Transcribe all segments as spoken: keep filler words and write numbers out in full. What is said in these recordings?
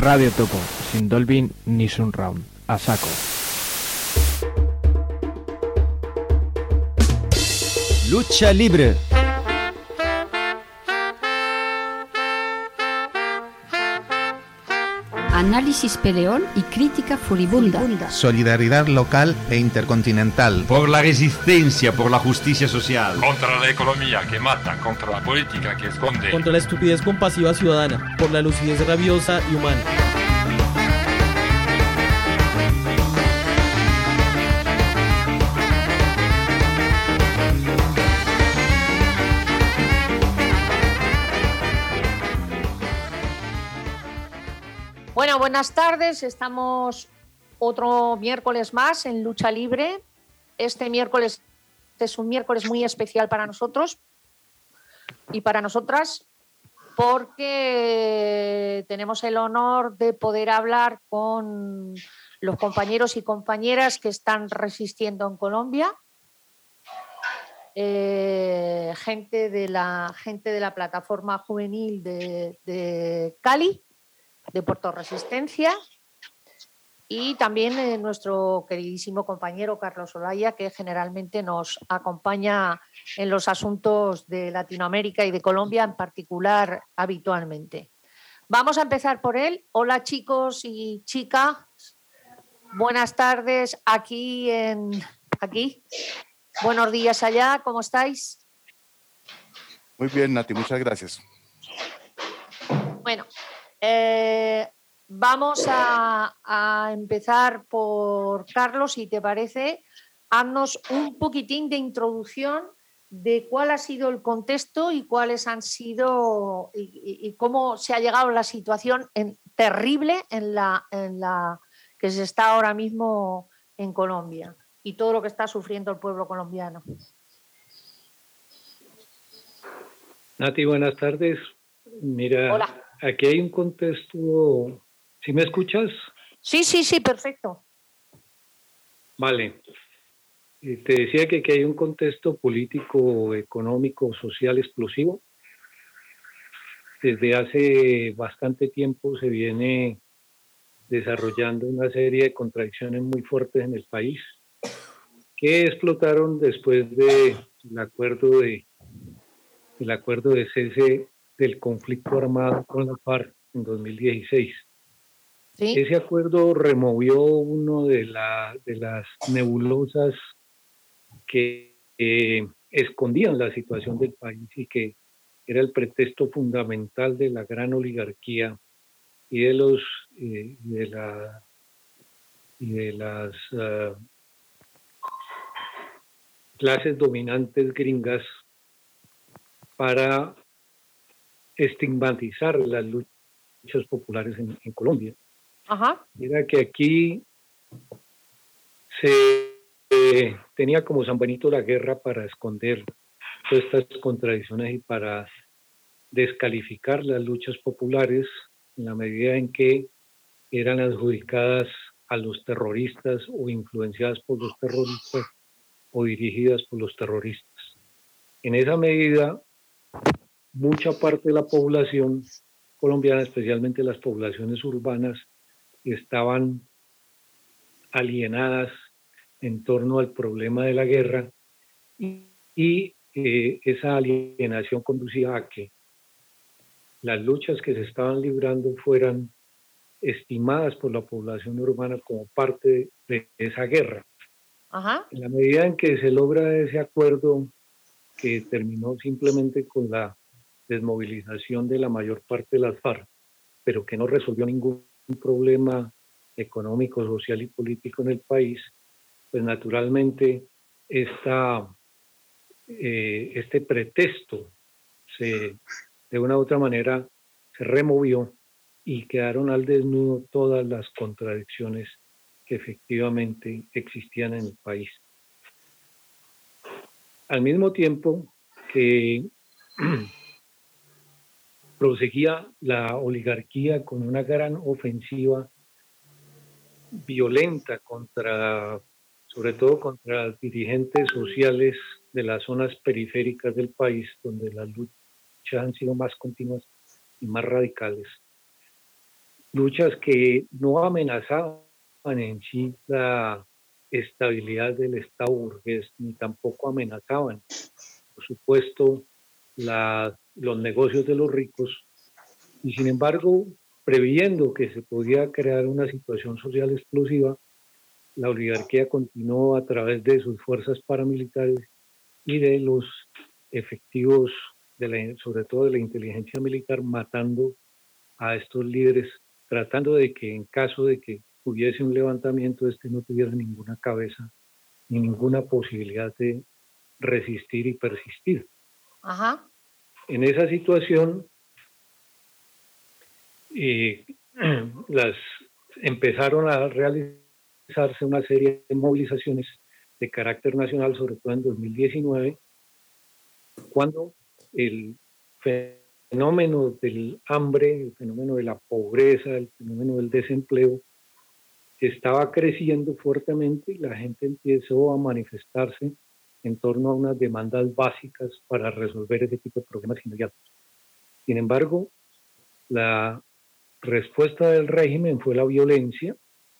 Radio Topo, sin Dolby ni Surround, a saco. Lucha libre. Análisis peleón y crítica furibunda. Solidaridad local e intercontinental. Por la resistencia, por la justicia social. Contra la economía que mata, contra la política que esconde. Contra la estupidez compasiva ciudadana, por la lucidez rabiosa y humana. Bueno, buenas tardes. Estamos otro miércoles más en Lucha Libre. Este miércoles es un miércoles muy especial para nosotros y para nosotras porque tenemos el honor de poder hablar con los compañeros y compañeras que están resistiendo en Colombia. Eh, gente de la gente de la plataforma juvenil de, de Cali, de Puerto Resistencia, y también eh, nuestro queridísimo compañero Carlos Olaya, que generalmente nos acompaña en los asuntos de Latinoamérica y de Colombia en particular habitualmente. Vamos a empezar por él. Hola chicos y chicas, buenas tardes aquí en aquí. Buenos días allá, ¿cómo estáis? Muy bien, Nati, muchas gracias. Bueno, Eh, vamos a, a empezar por Carlos, si te parece. Haznos un poquitín de introducción de cuál ha sido el contexto y cuáles han sido y, y, y cómo se ha llegado a la situación en, terrible en la, en la que se está ahora mismo en Colombia y todo lo que está sufriendo el pueblo colombiano. Nati, buenas tardes. Mira, hola. Aquí hay un contexto. ¿Sí me escuchas? Sí, sí, sí, perfecto. Vale. Eh, te decía que aquí hay un contexto político, económico, social explosivo. Desde hace bastante tiempo se viene desarrollando una serie de contradicciones muy fuertes en el país que explotaron después del acuerdo de el acuerdo de cese del conflicto armado con la FARC en dos mil dieciséis. ¿Sí? Ese acuerdo removió uno de, la, de las nebulosas que eh, escondían la situación del país y que era el pretexto fundamental de la gran oligarquía y de los eh, de la y de las uh, clases dominantes gringas para estigmatizar las luchas populares en, en Colombia. Ajá. Mira que aquí se eh, tenía como San Benito la guerra para esconder todas estas contradicciones y para descalificar las luchas populares en la medida en que eran adjudicadas a los terroristas o influenciadas por los terroristas o dirigidas por los terroristas. En esa medida, mucha parte de la población colombiana, especialmente las poblaciones urbanas, estaban alienadas en torno al problema de la guerra y, y eh, esa alienación conducía a que las luchas que se estaban librando fueran estimadas por la población urbana como parte de esa guerra. Ajá. En la medida en que se logra ese acuerdo que terminó simplemente con la desmovilización de la mayor parte de las FARC, pero que no resolvió ningún problema económico, social y político en el país, pues naturalmente esta, eh, este pretexto se, de una u otra manera se removió y quedaron al desnudo todas las contradicciones que efectivamente existían en el país. Al mismo tiempo que proseguía la oligarquía con una gran ofensiva violenta contra, sobre todo contra los dirigentes sociales de las zonas periféricas del país, donde las luchas han sido más continuas y más radicales. luchas que no amenazaban en sí la estabilidad del Estado burgués, ni tampoco amenazaban, por supuesto, la, los negocios de los ricos, y sin embargo, previendo que se podía crear una situación social explosiva, la oligarquía continuó a través de sus fuerzas paramilitares y de los efectivos, de la, sobre todo de la inteligencia militar, matando a estos líderes, tratando de que en caso de que hubiese un levantamiento, este no tuviera ninguna cabeza ni ninguna posibilidad de resistir y persistir. Ajá. En esa situación, eh, las empezaron a realizarse una serie de movilizaciones de carácter nacional, sobre todo en dos mil diecinueve, cuando el fenómeno del hambre, el fenómeno de la pobreza, el fenómeno del desempleo estaba creciendo fuertemente y la gente empezó a manifestarse en torno a unas demandas básicas para resolver ese tipo de problemas inmediatos. Sin embargo, la respuesta del régimen fue la violencia.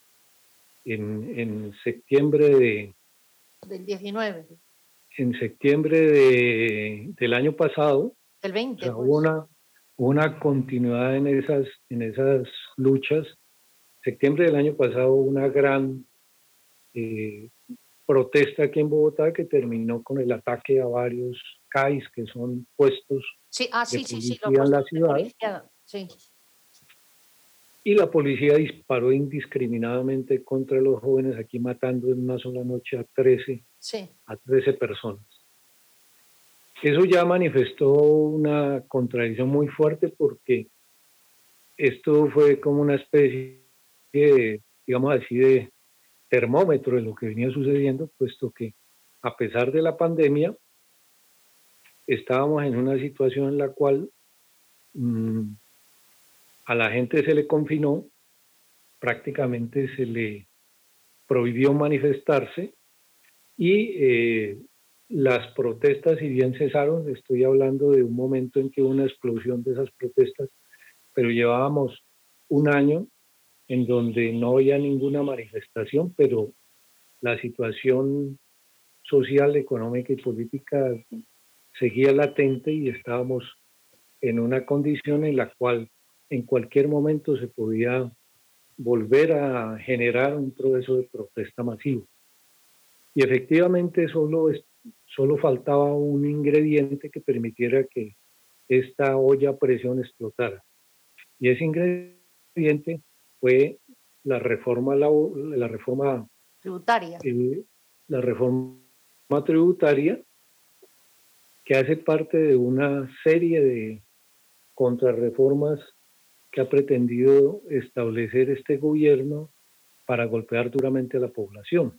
En, en septiembre de... Del diecinueve. En septiembre de, del año pasado, el veinte, o sea, pues. hubo una, una continuidad en esas, en esas luchas. Septiembre del año pasado hubo una gran eh, protesta aquí en Bogotá que terminó con el ataque a varios C A Is, que son puestos sí, ah, sí, de sí, policía sí, lo en la puesto de ciudad. policía, sí. Y la policía disparó indiscriminadamente contra los jóvenes, aquí matando en una sola noche a trece, sí. a trece personas. Eso ya manifestó una contradicción muy fuerte, porque esto fue como una especie de, digamos así, de termómetro de lo que venía sucediendo, puesto que a pesar de la pandemia estábamos en una situación en la cual mmm, a la gente se le confinó, prácticamente se le prohibió manifestarse, y eh, las protestas, si bien cesaron, estoy hablando de un momento en que hubo una explosión de esas protestas, pero llevábamos un año en donde no había ninguna manifestación, pero la situación social, económica y política seguía latente y estábamos en una condición en la cual en cualquier momento se podía volver a generar un proceso de protesta masivo. Y efectivamente solo, solo faltaba un ingrediente que permitiera que esta olla a presión explotara. Y ese ingrediente fue la reforma, la, la reforma tributaria. Eh, la reforma tributaria, que hace parte de una serie de contrarreformas que ha pretendido establecer este gobierno para golpear duramente a la población.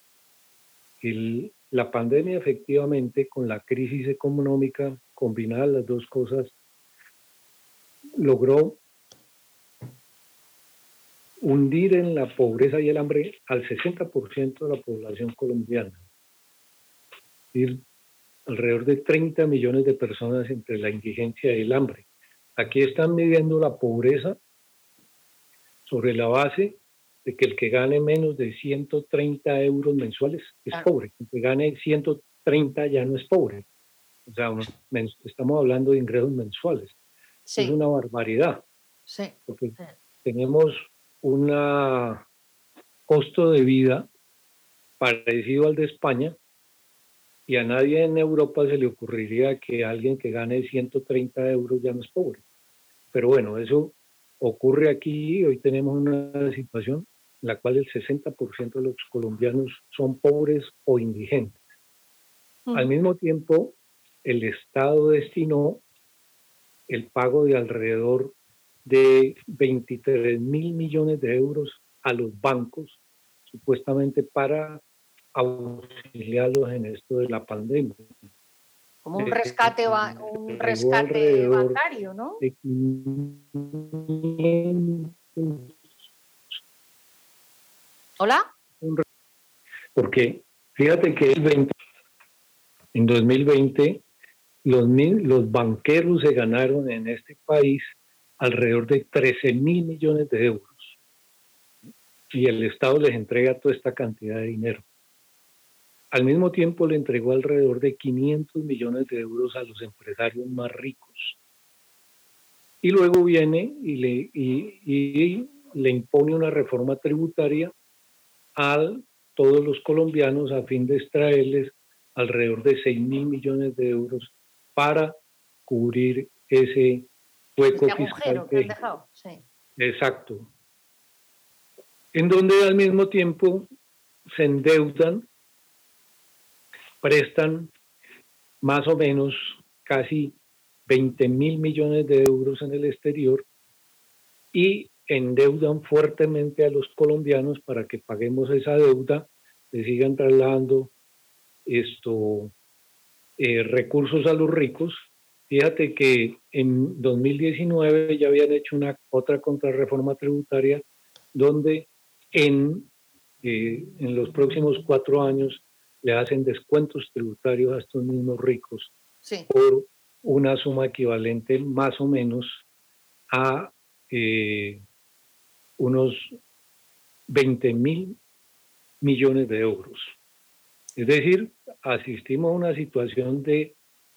El, la pandemia, efectivamente, con la crisis económica, combinadas las dos cosas, logró hundir en la pobreza y el hambre al sesenta por ciento de la población colombiana. Es decir, alrededor de treinta millones de personas entre la indigencia y el hambre. Aquí están midiendo la pobreza sobre la base de que el que gane menos de ciento treinta euros mensuales es claro. pobre. El que gane ciento treinta ya no es pobre. O sea, estamos hablando de ingresos mensuales. Sí. Es una barbaridad. Sí. Porque sí. tenemos un costo de vida parecido al de España, y a nadie en Europa se le ocurriría que alguien que gane ciento treinta euros ya no es pobre. Pero bueno, eso ocurre aquí. Hoy tenemos una situación en la cual el sesenta por ciento de los colombianos son pobres o indigentes. Mm. Al mismo tiempo, el Estado destinó el pago de alrededor de veintitrés mil millones de euros a los bancos, supuestamente para auxiliarlos en esto de la pandemia. Como un rescate, ba un rescate bancario, ¿no? ¿Hola? Porque fíjate que el veinte, en dos mil veinte los, los banqueros se ganaron en este país alrededor de trece mil millones de euros. Y el Estado les entrega toda esta cantidad de dinero. Al mismo tiempo le entregó alrededor de quinientos millones de euros a los empresarios más ricos. Y luego viene y le, y, y le impone una reforma tributaria a todos los colombianos a fin de extraerles alrededor de seis mil millones de euros para cubrir ese hueco Este fiscal. agujero que han dejado, sí. Exacto. En donde al mismo tiempo se endeudan, prestan más o menos casi veinte mil millones de euros en el exterior y endeudan fuertemente a los colombianos para que paguemos esa deuda, le sigan trasladando esto, eh, recursos a los ricos. Fíjate que en dos mil diecinueve ya habían hecho una otra contrarreforma tributaria donde en, eh, en los próximos cuatro años le hacen descuentos tributarios a estos mismos ricos Sí. por una suma equivalente más o menos a eh, unos veinte mil millones de euros. Es decir, asistimos a una situación de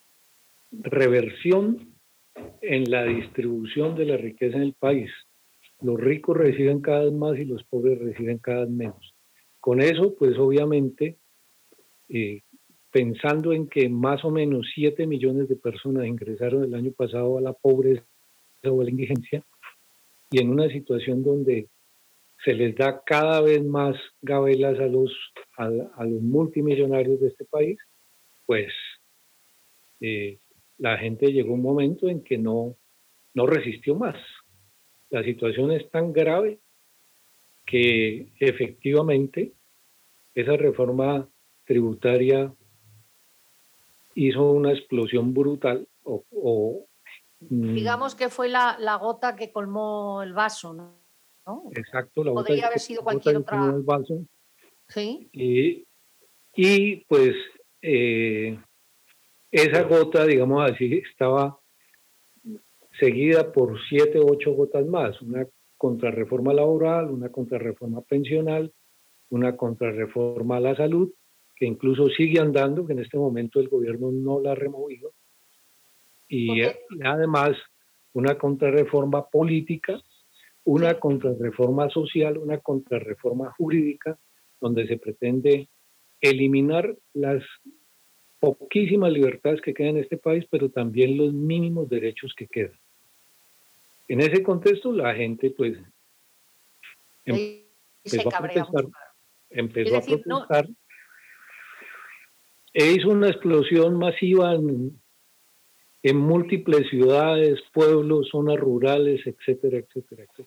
reversión en la distribución de la riqueza en el país. Los ricos reciben cada vez más y los pobres reciben cada vez menos. Con eso, pues obviamente, eh, pensando en que más o menos siete millones de personas ingresaron el año pasado a la pobreza o a la indigencia, y en una situación donde se les da cada vez más gabelas a los, a, a los multimillonarios de este país, pues eh, la gente llegó a un momento en que no, no resistió más. La situación es tan grave que efectivamente esa reforma tributaria hizo una explosión brutal o, o digamos que fue la, la gota que colmó el vaso, ¿no? Exacto, la podría gota haber que, sido gota cualquier que otra. colmó el vaso. Sí. Y, y pues eh, esa gota, digamos así, estaba seguida por siete o ocho gotas más, una contrarreforma laboral, una contrarreforma pensional, una contrarreforma a la salud, que incluso sigue andando, que en este momento el gobierno no la ha removido, y eh, además una contrarreforma política, una contrarreforma social, una contrarreforma jurídica, donde se pretende eliminar las poquísimas libertades que quedan en este país, pero también los mínimos derechos que quedan. En ese contexto, la gente, pues, Sí, empezó se a cabrea protestar, mucho. empezó Es decir, a no- protestar, e hizo una explosión masiva en, en múltiples ciudades, pueblos, zonas rurales, etcétera, etcétera, etcétera.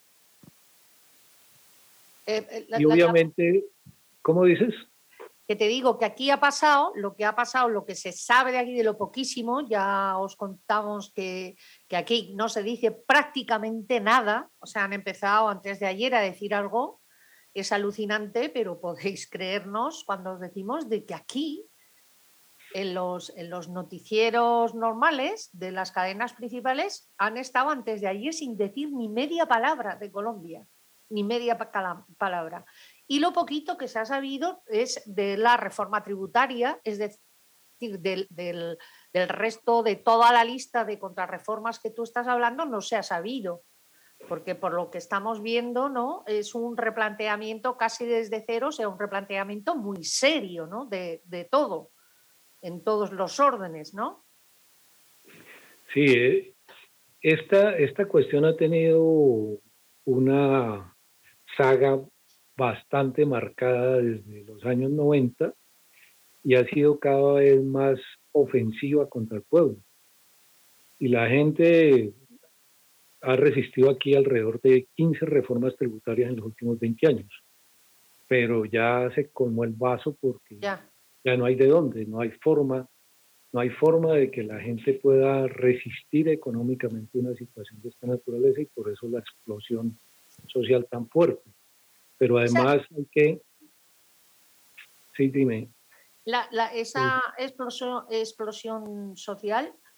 Eh, eh, la- Y la- obviamente, ¿cómo dices? que te digo que aquí ha pasado, lo que ha pasado, lo que se sabe de aquí de lo poquísimo, ya os contamos que, que aquí no se dice prácticamente nada, o sea, han empezado antes de ayer a decir algo, es alucinante, pero podéis creernos cuando os decimos de que aquí, en los, en los noticieros normales de las cadenas principales, han estado antes de ayer sin decir ni media palabra de Colombia, ni media pa- cala- palabra. Y lo poquito que se ha sabido es de la reforma tributaria, es decir, del, del, del resto de toda la lista de contrarreformas que tú estás hablando, no se ha sabido, porque por lo que estamos viendo, ¿no? Es un replanteamiento casi desde cero, o sea, un replanteamiento muy serio, ¿no? de, de todo, en todos los órdenes, ¿no? Sí, eh, esta, esta cuestión ha tenido una saga bastante marcada desde los años noventa y ha sido cada vez más ofensiva contra el pueblo. Y la gente ha resistido aquí alrededor de quince reformas tributarias en los últimos veinte años. Pero ya se colmó el vaso porque Ya. ya no hay de dónde, no hay forma, no hay forma de que la gente pueda resistir económicamente una situación de esta naturaleza y por eso la explosión social tan fuerte. Pero además hay que... Sí, dime. La, la- esa explosión, explosión social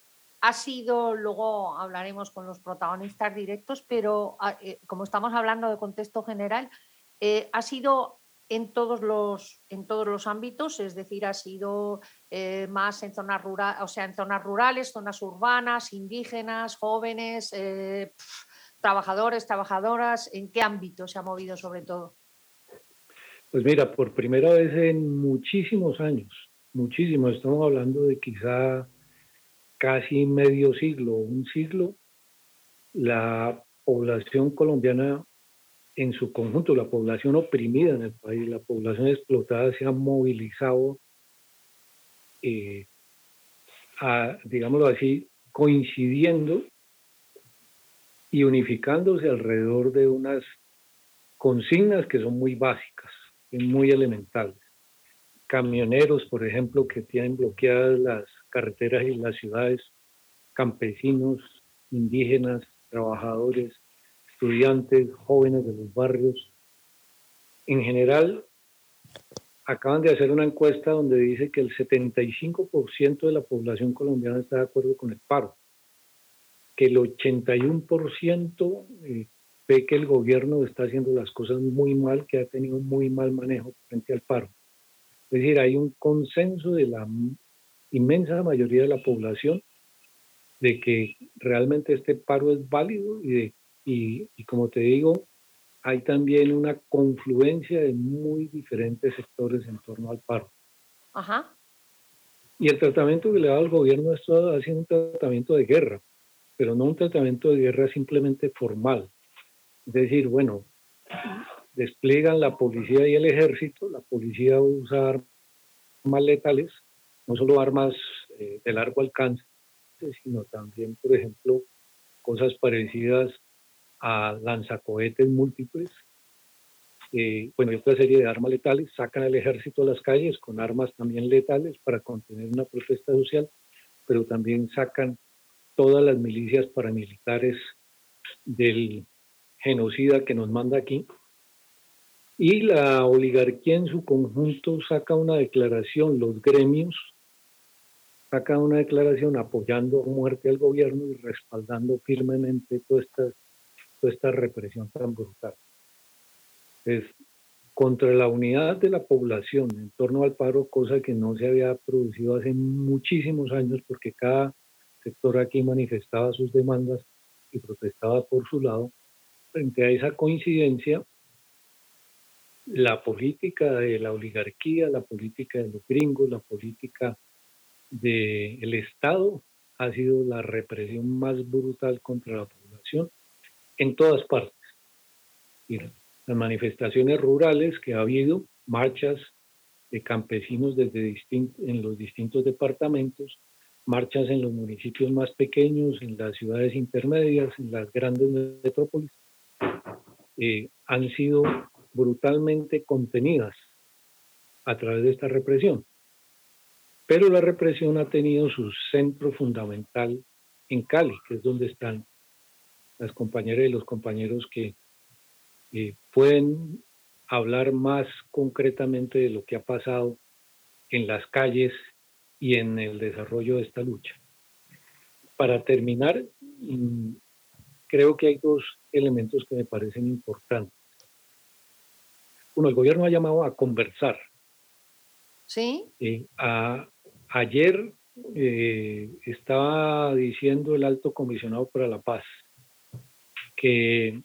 ha sido, luego hablaremos con los protagonistas directos, pero eh, como estamos hablando de contexto general, eh, ha sido en todos los en todos los ámbitos, es decir, ha sido eh, más en zonas rurales, o sea, en zonas rurales, zonas urbanas, indígenas, jóvenes, eh, pff, trabajadores, trabajadoras. ¿En qué ámbito se ha movido sobre todo? Pues mira, por primera vez en muchísimos años, muchísimos, estamos hablando de quizá casi medio siglo, un siglo, la población colombiana en su conjunto, la población oprimida en el país, la población explotada, se ha movilizado, eh, a, digámoslo así, coincidiendo y unificándose alrededor de unas consignas que son muy básicas, muy elementales. Camioneros, por ejemplo, que tienen bloqueadas las carreteras y las ciudades, campesinos, indígenas, trabajadores, estudiantes, jóvenes de los barrios. En general, acaban de hacer una encuesta donde dice que el setenta y cinco por ciento de la población colombiana está de acuerdo con el paro, que el ochenta y uno por ciento eh, ve que el gobierno está haciendo las cosas muy mal, que ha tenido un muy mal manejo frente al paro. Es decir, hay un consenso de la inmensa mayoría de la población de que realmente este paro es válido y, de, y, y como te digo, hay también una confluencia de muy diferentes sectores en torno al paro. Ajá. Y el tratamiento que le da al gobierno está haciendo un tratamiento de guerra, pero no un tratamiento de guerra simplemente formal. Es decir, bueno, despliegan la policía y el ejército, la policía usa armas letales, no solo armas eh, de largo alcance, sino también, por ejemplo, cosas parecidas a lanzacohetes múltiples, eh, bueno, y otra serie de armas letales. Sacan al ejército a las calles con armas también letales para contener una protesta social, pero también sacan todas las milicias paramilitares del genocida que nos manda aquí, y la oligarquía en su conjunto saca una declaración, los gremios sacan una declaración apoyando a muerte al gobierno y respaldando firmemente toda esta, toda esta represión tan brutal. Es contra la unidad de la población en torno al paro, cosa que no se había producido hace muchísimos años, porque cada sector aquí manifestaba sus demandas y protestaba por su lado. Frente a esa coincidencia, la política de la oligarquía, la política de los gringos, la política del Estado ha sido la represión más brutal contra la población en todas partes. Y las manifestaciones rurales que ha habido, marchas de campesinos desde distintos, en los distintos departamentos, marchas en los municipios más pequeños, en las ciudades intermedias, en las grandes metrópolis, Eh, han sido brutalmente contenidas a través de esta represión. Pero la represión ha tenido su centro fundamental en Cali, que es donde están las compañeras y los compañeros que eh, pueden hablar más concretamente de lo que ha pasado en las calles y en el desarrollo de esta lucha. Para terminar, mmm, creo que hay dos elementos que me parecen importantes. Uno, el gobierno ha llamado a conversar. Sí. Eh, a, ayer eh, estaba diciendo el alto comisionado para la paz que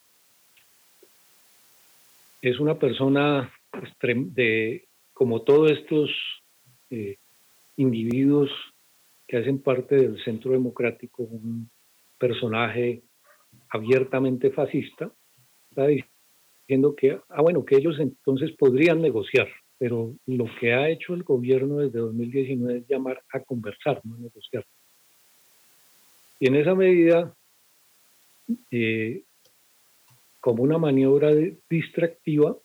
es una persona de, como todos estos eh, individuos que hacen parte del Centro Democrático, un personaje abiertamente fascista, está diciendo que, ah, bueno, que ellos entonces podrían negociar, pero lo que ha hecho el gobierno desde dos mil diecinueve es llamar a conversar, no a negociar. Y en esa medida, eh, como una maniobra distractiva,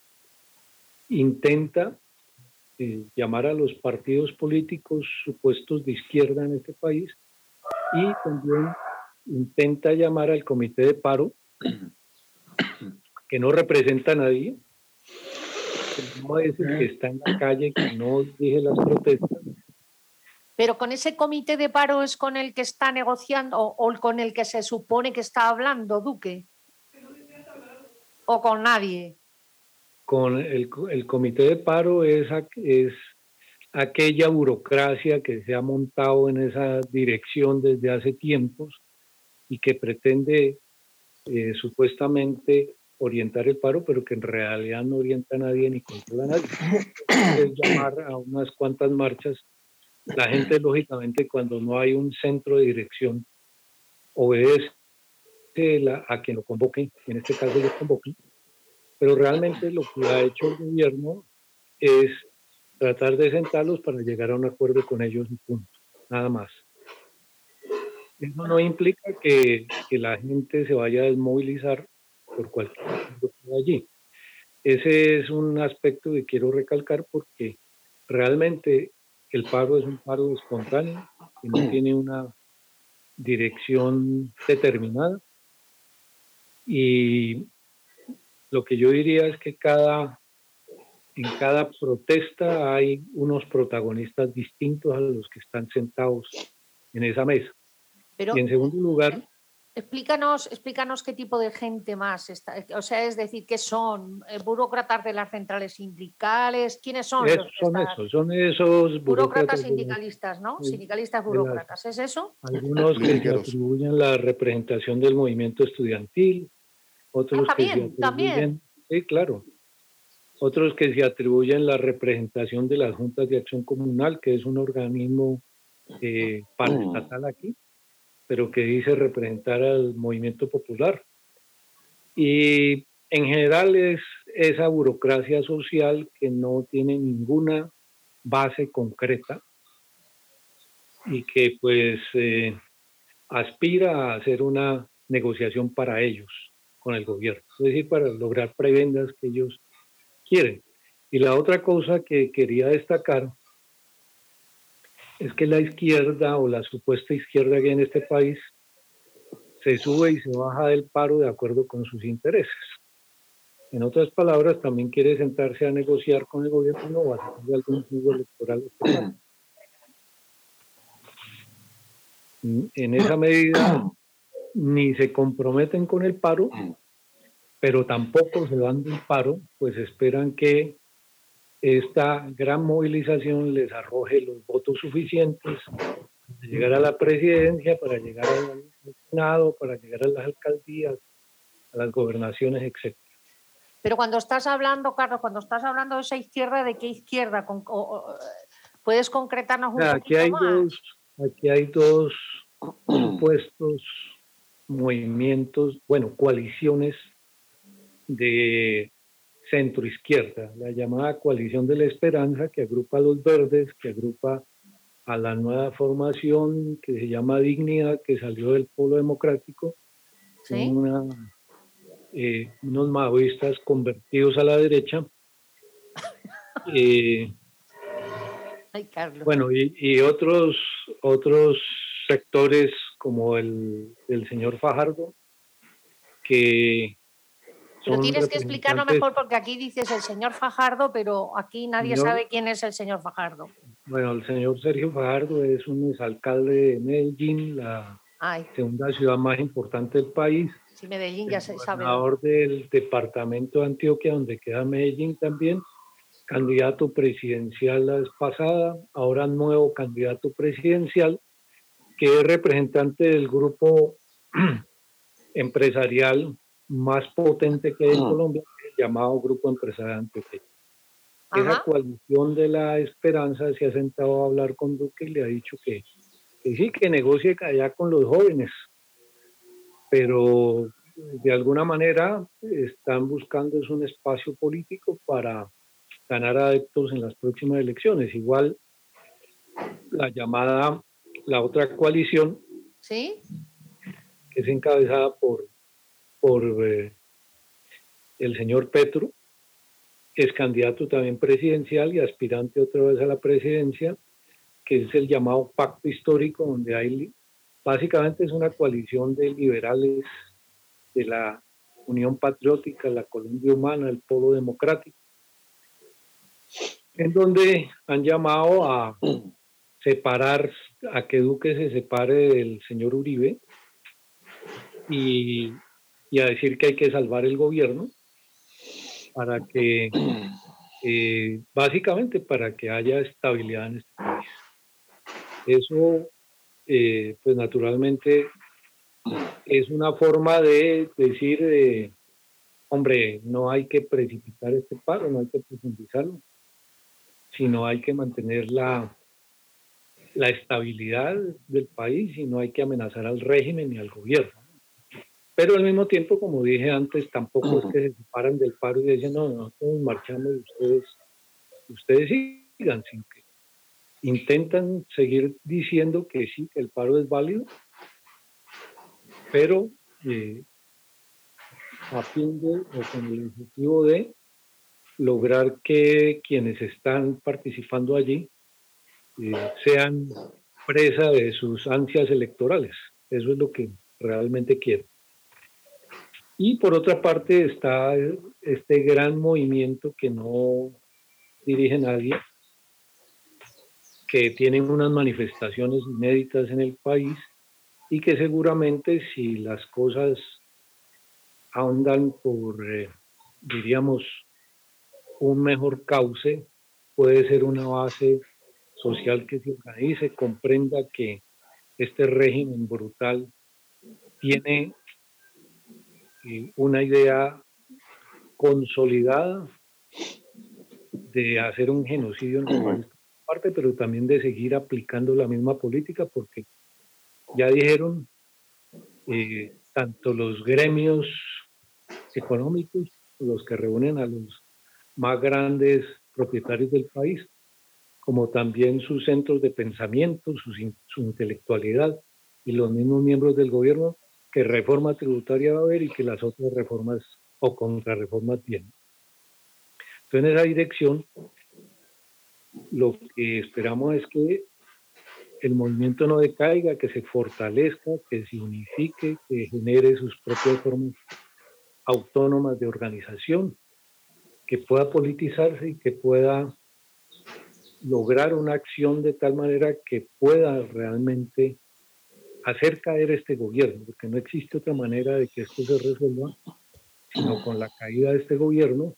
intenta eh, llamar a los partidos políticos supuestos de izquierda en este país y también intenta llamar al comité de paro, que no representa a nadie, que no es el que está en la calle, que no dirige las protestas, Pero con ese comité de paro es con el que está negociando o, o con el que se supone que está hablando Duque. ¿O con nadie? Con el, el comité de paro es, es aquella burocracia que se ha montado en esa dirección desde hace tiempos y que pretende eh, supuestamente orientar el paro, pero que en realidad no orienta a nadie ni controla a nadie. Es llamar a unas cuantas marchas. La gente, lógicamente, cuando no hay un centro de dirección, obedece la, a quien lo convoque, en este caso lo convoque, pero realmente lo que ha hecho el gobierno es tratar de sentarlos para llegar a un acuerdo con ellos y punto, nada más. Eso no implica que, que la gente se vaya a desmovilizar por cualquier cosa que haya allí. Ese es un aspecto que quiero recalcar porque realmente el paro es un paro espontáneo, que no tiene una dirección determinada. Y lo que yo diría es que cada, en cada protesta hay unos protagonistas distintos a los que están sentados en esa mesa. Pero, y en segundo lugar... Explícanos, explícanos qué tipo de gente más está, o sea, es decir, ¿qué son? ¿Burócratas de las centrales sindicales? ¿Quiénes son? Es, los que son están? esos, son esos burócratas, burócratas sindicalistas, ¿no? de, Sindicalistas burócratas, de las, ¿es eso? Algunos que se atribuyen la representación del movimiento estudiantil, otros ah, que también, se también. atribuyen, sí, claro, otros que se atribuyen la representación de las juntas de acción comunal, que es un organismo eh, paraestatal aquí, pero que dice representar al movimiento popular. Y en general es esa burocracia social que no tiene ninguna base concreta y que pues eh, aspira a hacer una negociación para ellos con el gobierno, es decir, para lograr prebendas que ellos quieren. Y la otra cosa que quería destacar es que la izquierda o la supuesta izquierda que hay en este país se sube y se baja del paro de acuerdo con sus intereses. En otras palabras, también quiere sentarse a negociar con el gobierno o a hacer algún juego electoral. En esa medida, ni se comprometen con el paro, pero tampoco se van del paro, pues esperan que esta gran movilización les arroje los votos suficientes para llegar a la presidencia, para llegar al Senado, para llegar a las alcaldías, a las gobernaciones, etcétera. Pero cuando estás hablando, Carlos, cuando estás hablando de esa izquierda, ¿de qué izquierda? Con, o, o, ¿Puedes concretarnos un aquí poquito hay más? Dos, aquí hay dos supuestos movimientos, bueno, coaliciones de centro-izquierda, la llamada Coalición de la Esperanza, que agrupa a los verdes, que agrupa a la nueva formación que se llama Dignidad, que salió del Polo Democrático, ¿sí? una, eh, unos maoístas convertidos a la derecha. eh, Ay, Carlos. Bueno, y, y otros, otros sectores como el del señor Fajardo, que Pero tienes que explicarlo mejor porque aquí dices el señor Fajardo, pero aquí nadie señor, sabe quién es el señor Fajardo. Bueno, el señor Sergio Fajardo es un exalcalde de Medellín, la Ay. segunda ciudad más importante del país. Sí, Medellín ya se sabe. Gobernador del departamento de Antioquia, donde queda Medellín también, candidato presidencial la vez pasada, ahora nuevo candidato presidencial, que es representante del grupo empresarial más potente que hay en Colombia, llamado Grupo Empresarial Antioqueño. Esa coalición de la esperanza se ha sentado a hablar con Duque y le ha dicho que, que sí, que negocie allá con los jóvenes, pero de alguna manera están buscando es un espacio político para ganar adeptos en las próximas elecciones. Igual la llamada, la otra coalición, ¿sí?, que es encabezada por por eh, el señor Petro, es candidato también presidencial y aspirante otra vez a la presidencia, que es el llamado Pacto Histórico, donde hay, básicamente es una coalición de liberales de la Unión Patriótica, la Colombia Humana, el Polo Democrático, en donde han llamado a separar, a que Duque se separe del señor Uribe y, y a decir que hay que salvar el gobierno para que, eh, básicamente para que haya estabilidad en este país. Eso, eh, pues naturalmente, es una forma de decir, eh, hombre, no hay que precipitar este paro, no hay que profundizarlo, sino hay que mantener la, la estabilidad del país y no hay que amenazar al régimen ni al gobierno. Pero al mismo tiempo, como dije antes, tampoco es que se separan del paro y dicen, no, nosotros marchamos y ustedes, ustedes sigan, sin que intentan seguir diciendo que sí, que el paro es válido, pero eh, a fin de, o con el objetivo de lograr que quienes están participando allí eh, sean presa de sus ansias electorales. Eso es lo que realmente quieren. Y por otra parte está este gran movimiento que no dirige nadie, que tienen unas manifestaciones inéditas en el país y que seguramente si las cosas ahondan por, eh, diríamos, un mejor cauce, puede ser una base social que se organice, comprenda que este régimen brutal tiene eh, una idea consolidada de hacer un genocidio en nuestra parte, pero también de seguir aplicando la misma política, porque ya dijeron eh, tanto los gremios económicos, los que reúnen a los más grandes propietarios del país, como también sus centros de pensamiento, su, su intelectualidad y los mismos miembros del gobierno, que reforma tributaria va a haber y que las otras reformas o contrarreformas vienen. Entonces, en esa dirección, lo que esperamos es que el movimiento no decaiga, que se fortalezca, que se unifique, que genere sus propias formas autónomas de organización, que pueda politizarse y que pueda lograr una acción de tal manera que pueda realmente hacer caer este gobierno, porque no existe otra manera de que esto se resuelva sino con la caída de este gobierno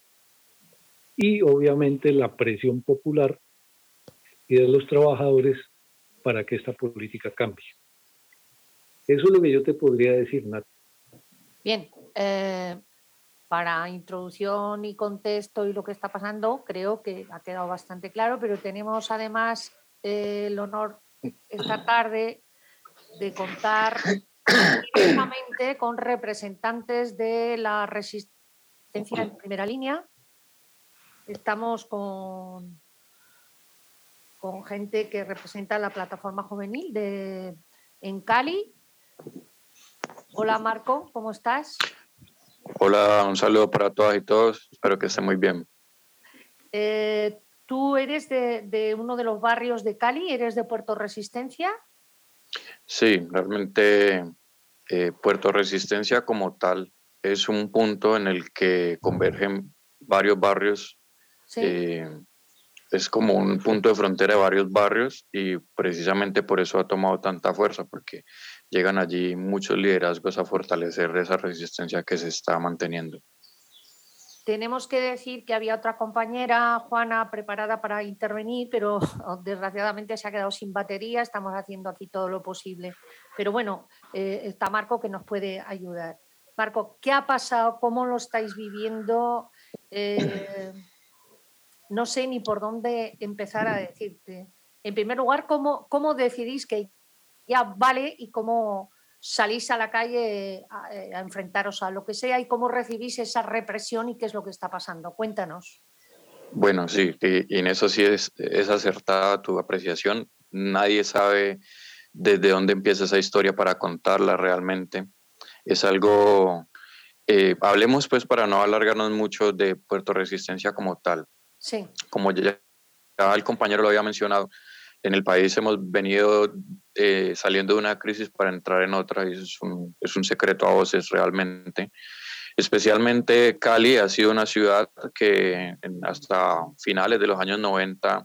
y obviamente la presión popular y de los trabajadores para que esta política cambie. Eso es lo que yo te podría decir, Nat. Bien, eh, para introducción y contexto y lo que está pasando, creo que ha quedado bastante claro, pero tenemos además eh, el honor esta tarde de contar directamente con representantes de la resistencia en primera línea. Estamos con, con gente que representa la plataforma juvenil de, en Cali. Hola Marco, ¿cómo estás? Hola, un saludo para todas y todos, espero que estén muy bien. Eh, ¿Tú eres de, de uno de los barrios de Cali? ¿Eres de Puerto Resistencia? Sí, realmente eh, Puerto Resistencia como tal es un punto en el que convergen varios barrios. Sí. Eh, es como un punto de frontera de varios barrios y precisamente por eso ha tomado tanta fuerza, porque llegan allí muchos liderazgos a fortalecer esa resistencia que se está manteniendo. Tenemos que decir que había otra compañera, Juana, preparada para intervenir, pero desgraciadamente se ha quedado sin batería. Estamos haciendo aquí todo lo posible. Pero bueno, eh, está Marco que nos puede ayudar. Marco, ¿qué ha pasado? ¿Cómo lo estáis viviendo? Eh, no sé ni por dónde empezar a decirte. En primer lugar, ¿cómo, cómo decidís que ya vale y cómo salís a la calle a, a enfrentaros a lo que sea y cómo recibís esa represión y qué es lo que está pasando? Cuéntanos. Bueno, sí, y, y en eso sí es, es acertada tu apreciación. Nadie sabe desde dónde empieza esa historia para contarla realmente. Es algo... Eh, hablemos pues para no alargarnos mucho de Puerto Resistencia como tal. Sí. Como ya, ya el compañero lo había mencionado, en el país hemos venido eh, saliendo de una crisis para entrar en otra y eso es un, es un secreto a voces realmente. Especialmente Cali ha sido una ciudad que en, hasta finales de los años noventa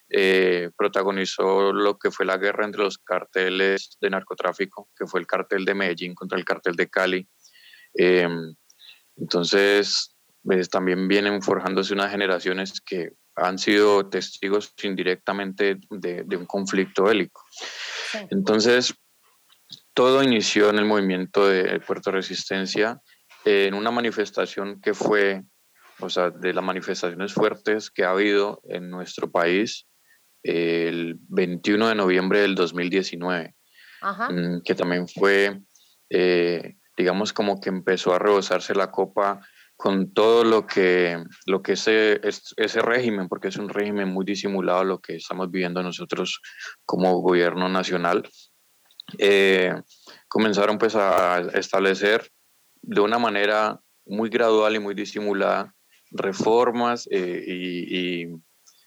eh, protagonizó lo que fue la guerra entre los carteles de narcotráfico, que fue el cartel de Medellín contra el cartel de Cali. Eh, entonces, pues, también vienen forjándose unas generaciones que han sido testigos indirectamente de, de un conflicto bélico. Sí. Entonces, todo inició en el movimiento de Puerto Resistencia, eh, en una manifestación que fue, o sea, de las manifestaciones fuertes que ha habido en nuestro país, eh, el veintiuno de noviembre del dos mil diecinueve, Ajá. que también fue, eh, digamos, como que empezó a rebosarse la copa con todo lo que, lo que ese, ese régimen, porque es un régimen muy disimulado lo que estamos viviendo nosotros como gobierno nacional, eh, comenzaron pues a establecer de una manera muy gradual y muy disimulada reformas eh, y, y,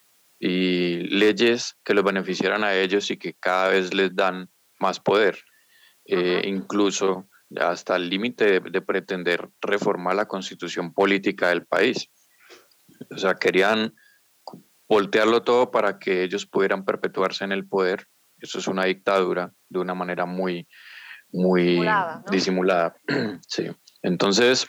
y leyes que los beneficiaran a ellos y que cada vez les dan más poder, eh, incluso hasta el límite de, de pretender reformar la constitución política del país. O sea, querían voltearlo todo para que ellos pudieran perpetuarse en el poder. Eso es una dictadura de una manera muy, muy disimulada, ¿no? disimulada. Sí. Entonces,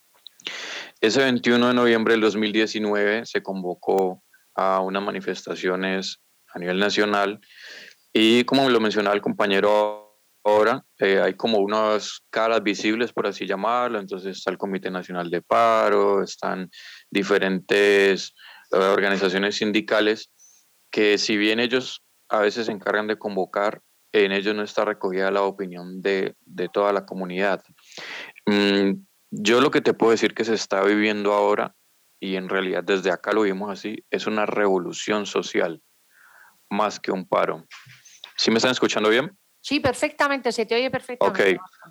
ese veintiuno de noviembre del dos mil diecinueve se convocó a unas manifestaciones a nivel nacional y, como lo mencionaba el compañero ahora, eh, hay como unas caras visibles, por así llamarlo. Entonces está el Comité Nacional de Paro, están diferentes eh, organizaciones sindicales que, si bien ellos a veces se encargan de convocar, en ellos no está recogida la opinión de, de toda la comunidad. Mm, yo lo que te puedo decir que se está viviendo ahora, y en realidad desde acá lo vimos así, es una revolución social, más que un paro. ¿Sí me están escuchando bien? Sí, perfectamente, se te oye perfectamente. Ok.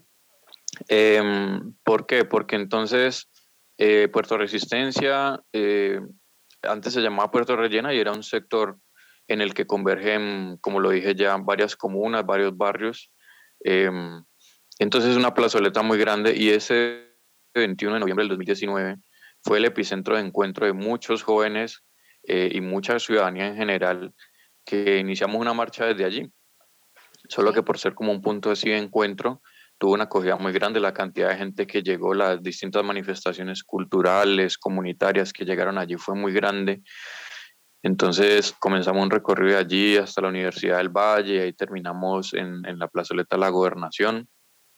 Eh, ¿Por qué? Porque entonces eh, Puerto Resistencia, eh, antes se llamaba Puerto Rellena y era un sector en el que convergen, como lo dije ya, varias comunas, varios barrios. Eh, entonces es una plazoleta muy grande y ese veintiuno de noviembre del dos mil diecinueve fue el epicentro de encuentro de muchos jóvenes eh, y mucha ciudadanía en general, que iniciamos una marcha desde allí. Solo que por ser como un punto así de encuentro, tuvo una acogida muy grande. La cantidad de gente que llegó, las distintas manifestaciones culturales, comunitarias que llegaron allí fue muy grande. Entonces comenzamos un recorrido de allí hasta la Universidad del Valle, y ahí terminamos en, en la plazoleta de la Gobernación.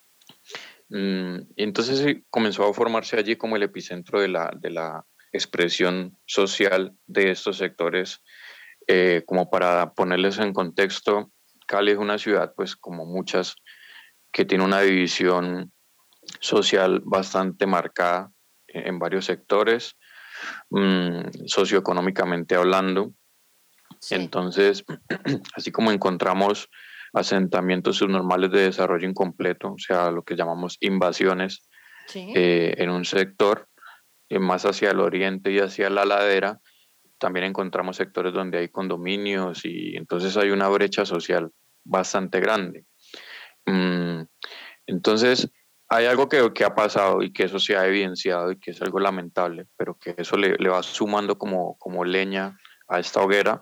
Mm, y entonces sí, comenzó a formarse allí como el epicentro de la, de la expresión social de estos sectores. Eh, como para ponerles en contexto, Cali es una ciudad, pues como muchas, que tiene una división social bastante marcada en varios sectores, mmm, socioeconómicamente hablando. Sí. Entonces, así como encontramos asentamientos subnormales de desarrollo incompleto, o sea, lo que llamamos invasiones, sí. eh, en un sector, eh, más hacia el oriente y hacia la ladera, también encontramos sectores donde hay condominios, y entonces hay una brecha social bastante grande. Mm, entonces, hay algo que, que ha pasado y que eso se ha evidenciado y que es algo lamentable, pero que eso le, le va sumando como, como leña a esta hoguera,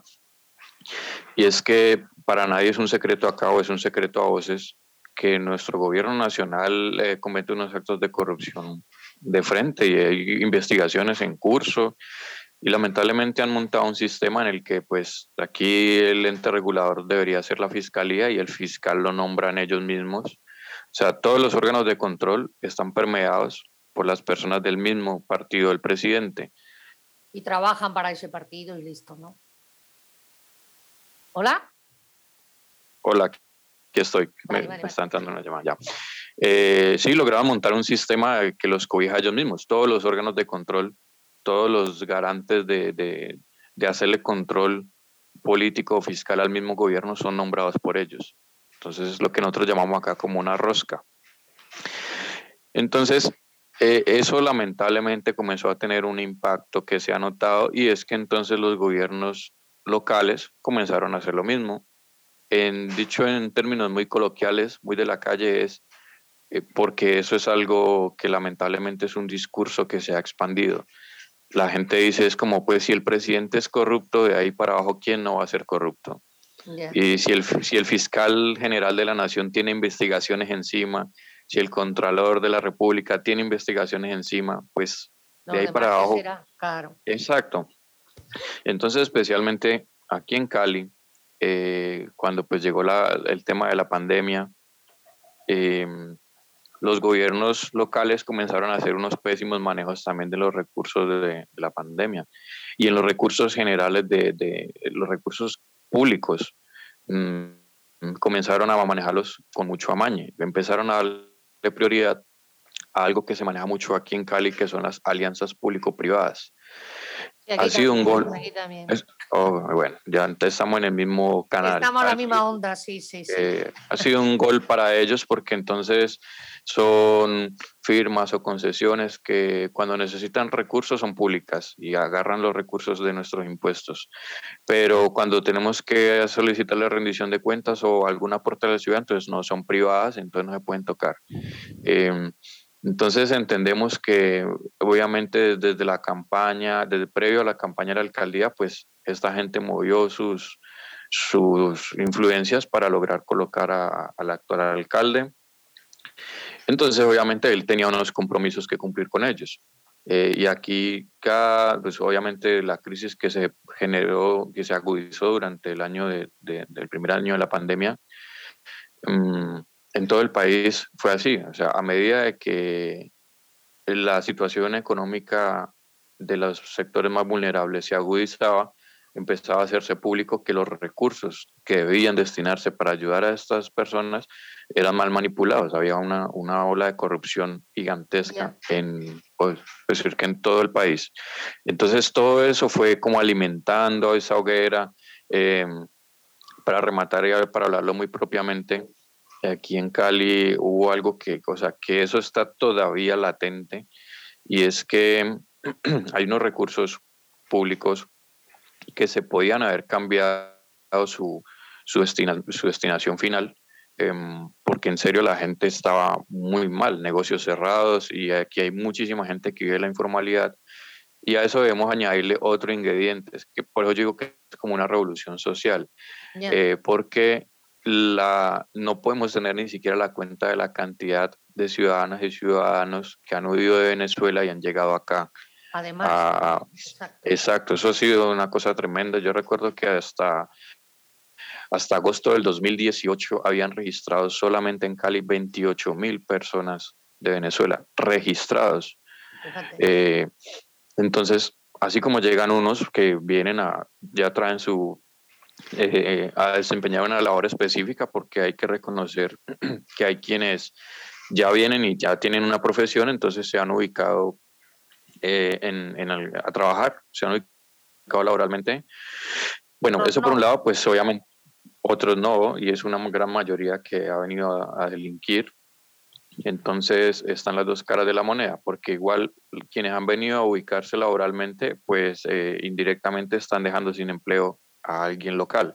y es que para nadie es un secreto acá, o es un secreto a voces, que nuestro gobierno nacional eh, comete unos actos de corrupción de frente, y hay investigaciones en curso. Y lamentablemente han montado un sistema en el que, pues, aquí el ente regulador debería ser la fiscalía y el fiscal lo nombran ellos mismos. O sea, todos los órganos de control están permeados por las personas del mismo partido del presidente. Y trabajan para ese partido y listo, ¿no? ¿Hola? Hola, aquí estoy. Vale, me, vale, me está entrando una llamada ya. Eh, sí, lograron montar un sistema que los cobija ellos mismos. Todos los órganos de control, todos los garantes de, de, de hacerle control político o fiscal al mismo gobierno son nombrados por ellos. Entonces es lo que nosotros llamamos acá como una rosca. Entonces, eh, eso lamentablemente comenzó a tener un impacto que se ha notado, y es que entonces los gobiernos locales comenzaron a hacer lo mismo. En, dicho en términos muy coloquiales, muy de la calle, es eh, porque eso es algo que lamentablemente es un discurso que se ha expandido. la gente dice es como, pues si el presidente es corrupto, de ahí para abajo, ¿quién no va a ser corrupto? Yeah. Y si el, si el fiscal general de la nación tiene investigaciones encima, si el contralor de la república tiene investigaciones encima, pues no, de ahí para abajo. Será, claro. Exacto. Entonces, especialmente aquí en Cali, eh, cuando pues llegó la, el tema de la pandemia, eh, los gobiernos locales comenzaron a hacer unos pésimos manejos también de los recursos de, de la pandemia. Y en los recursos generales, de, de los recursos públicos, mmm, comenzaron a manejarlos con mucho amañe. Empezaron a darle prioridad a algo que se maneja mucho aquí en Cali, que son las alianzas público-privadas. Ha sido un gol. Es, oh, bueno, ya antes estamos en el mismo canal. Estamos en la misma onda, sí, sí, sí. Eh, ha sido un gol para ellos porque entonces son firmas o concesiones que cuando necesitan recursos son públicas y agarran los recursos de nuestros impuestos. Pero cuando tenemos que solicitarle rendición de cuentas o algún aporte a la ciudad, entonces no son privadas, entonces no se pueden tocar. Eh, Entonces entendemos que obviamente desde la campaña, desde previo a la campaña de la alcaldía, pues esta gente movió sus, sus influencias para lograr colocar a, al actual alcalde. Entonces obviamente él tenía unos compromisos que cumplir con ellos. Eh, y aquí, cada, pues obviamente la crisis que se generó, que se agudizó durante el año de, de, del primer año de la pandemia, um, en todo el país fue así, o sea, a medida de que la situación económica de los sectores más vulnerables se agudizaba, empezaba a hacerse público que los recursos que debían destinarse para ayudar a estas personas eran mal manipulados. Había una, una ola de corrupción gigantesca yeah. en, pues, decir que en todo el país. Entonces todo eso fue como alimentando esa hoguera. Eh, para rematar y para hablarlo muy propiamente, aquí en Cali hubo algo que, o sea, que eso está todavía latente, y es que hay unos recursos públicos que se podían haber cambiado su, su, destina, su destinación final, eh, porque en serio la gente estaba muy mal, negocios cerrados, y aquí hay muchísima gente que vive la informalidad, y a eso debemos añadirle otro ingrediente, que por eso digo que es como una revolución social, yeah. eh, porque La, no podemos tener ni siquiera la cuenta de la cantidad de ciudadanas y ciudadanos que han huido de Venezuela y han llegado acá. Además, a, exacto. exacto, eso ha sido una cosa tremenda. Yo recuerdo que hasta, hasta agosto del dos mil dieciocho habían registrado solamente en Cali veintiocho mil personas de Venezuela registrados. Eh, entonces, así como llegan unos que vienen a, ya traen su... Eh, a desempeñar una labor específica, porque hay que reconocer que hay quienes ya vienen y ya tienen una profesión, entonces se han ubicado eh, en, en el, a trabajar, se han ubicado laboralmente. Bueno, no, eso no. Por un lado, pues obviamente otros no, y es una gran mayoría que ha venido a, a delinquir. Entonces están las dos caras de la moneda, porque igual quienes han venido a ubicarse laboralmente, pues eh, indirectamente están dejando sin empleo a alguien local.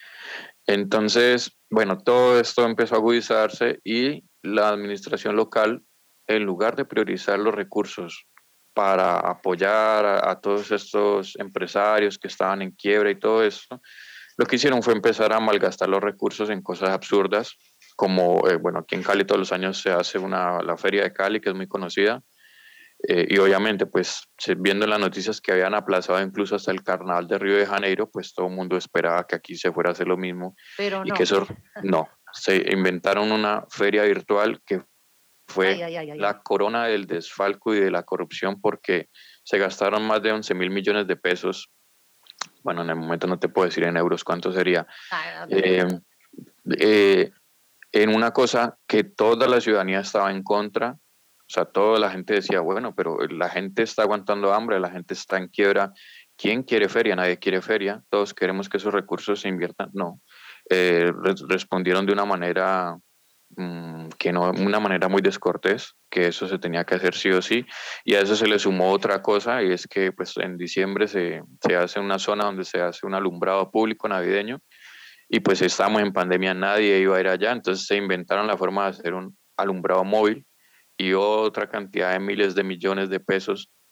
Entonces, bueno, todo esto empezó a agudizarse y la administración local, en lugar de priorizar los recursos para apoyar a, a todos estos empresarios que estaban en quiebra y todo esto, lo que hicieron fue empezar a malgastar los recursos en cosas absurdas, como, eh, bueno, aquí en Cali todos los años se hace una, la Feria de Cali, que es muy conocida, Eh, y obviamente, pues, viendo en las noticias que habían aplazado incluso hasta el Carnaval de Río de Janeiro, pues todo el mundo esperaba que aquí se fuera a hacer lo mismo. Pero y no. que eso, no, se inventaron una feria virtual que fue ay, ay, ay, ay. la corona del desfalco y de la corrupción, porque se gastaron más de once mil millones de pesos. Bueno, en el momento no te puedo decir en euros cuánto sería. Ah, eh, eh, en una cosa que toda la ciudadanía estaba en contra. O sea, toda la gente decía, bueno, pero la gente está aguantando hambre, la gente está en quiebra. ¿Quién quiere feria? Nadie quiere feria. Todos queremos que esos recursos se inviertan. No. Eh, res- respondieron de una manera mmm, que no, una manera muy descortés, que eso se tenía que hacer sí o sí. Y a eso se le sumó otra cosa, y es que pues en diciembre se, se hace una zona donde se hace un alumbrado público navideño, y pues estamos en pandemia, nadie iba a ir allá, entonces se inventaron la forma de hacer un alumbrado móvil, y otra cantidad de miles de millones de pesos